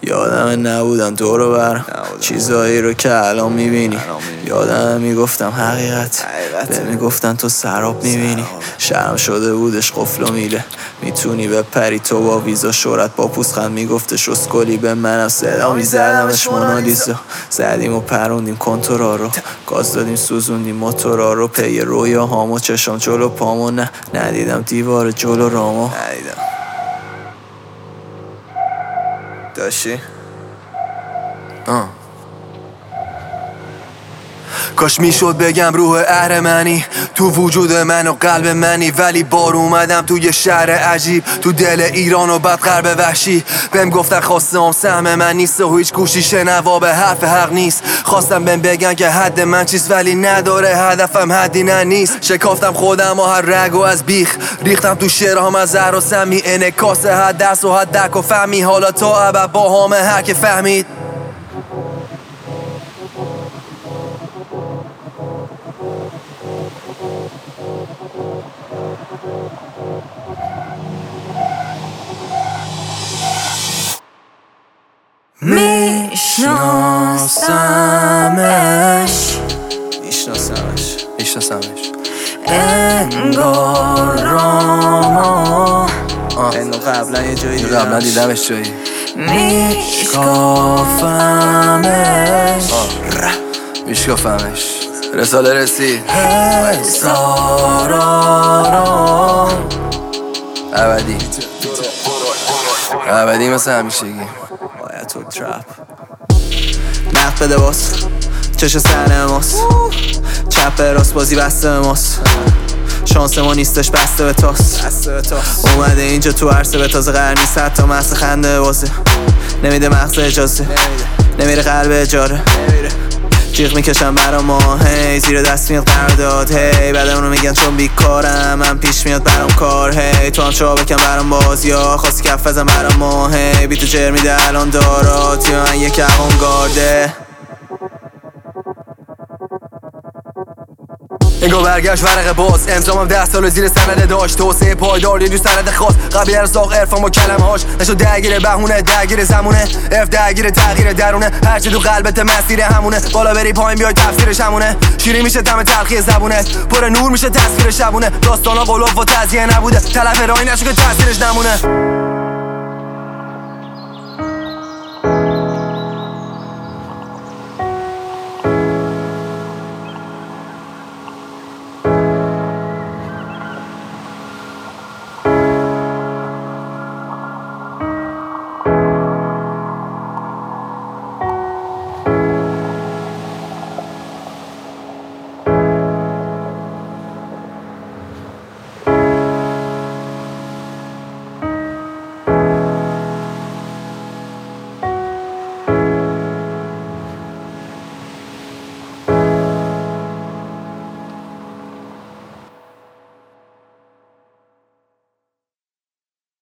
یادم نبودم دورو برم چیزایی رو که الان میبینی. یادم میگفتم حقیقت به میگفتن تو سراب میبینی. شرم شده بودش قفل و میله میتونی بپری تو با ویزا شورت با پوزخند میگفتش اسکلی به منم صدا میزدمش مونالیزا. زدیم و پروندیم کنتورا رو گاز دادیم سوزوندیم موتورا رو پی رویا هامو چشم جلو پامو ندیدم دیوار جلو رامو ندیدم. داشتی؟ کاش میشد بگم روح اهرمنی تو وجود من و قلب منی، ولی بار اومدم تو یه شهر عجیب تو دل ایران و بعد غرب وحشی. بهم گفتن خواستم سهم من نیست و هیچ گوشی شنوا به حرف حق نیست. خواستم بهم بگن که حد من چیست ولی نداره هدفم حدی نه نیست. شکافتم خودم و هر رگ و از بیخ ریختم تو شعرهام از زهر و سمی انعکاس حد درس و حد درک و فهمی. حالا تا ابد با همه هر که فهمید میشناسمش انگار قبلا یه جایی دیدمش جایی میشکافمش رساله رسید ابدی مثل همیشگی باید تو ترپ نقد بده باز چش سر ماست چپ راست بازی بسته به ماست. شانس ما نیستش بسته به تاست. اومده اینجا تو عرصه به تازه قرار نیست حتی محض خنده بازه. نمیده مغز اجازه نمیره قلب اجاره جیغ میکشم برا ما هی زیر دست میاد قرارداد هی بعد اونو میگن چون بیکارم من پیش میاد برام کار هی تو هم چا بکن برام باز یا خواستی کف بزن برام ما هی بی تو جر میده الان داراتی من یک اوانگارده. انگار برگشت ورق باز امضامم 10 سال زیر سند داشت توسعه پایدار یه سند خاص قبل ارزاق عرفان با کلمه هاش نشد درگیر بهونه درگیر زمونه اف درگیر تغییر درونه هرچی تو قلبت مسیر همونه بالا بری پایین بیای تفسیرش همونه شیری میشه طعم تلخی زبونت پر نور میشه تصویر شبونه داستانا قلوب و تزیه نبوده تلف راهی نشو که تاثیرش نمونه.